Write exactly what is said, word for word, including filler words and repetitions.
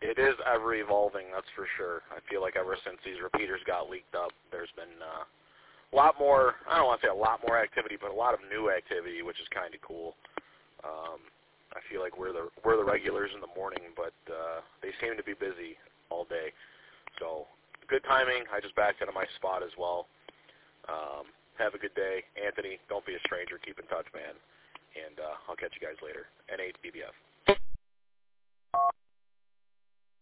it is ever evolving, that's for sure. I feel like ever since these repeaters got leaked up, there's been uh, a lot more, I don't want to say a lot more activity, but a lot of new activity, which is kind of cool. Um, I feel like we're the we're the regulars in the morning, but uh, they seem to be busy all day. So good timing. I just backed into my spot as well. Um, have a good day. Anthony, don't be a stranger. Keep in touch, man. And uh, I'll catch you guys later. N eight B B F.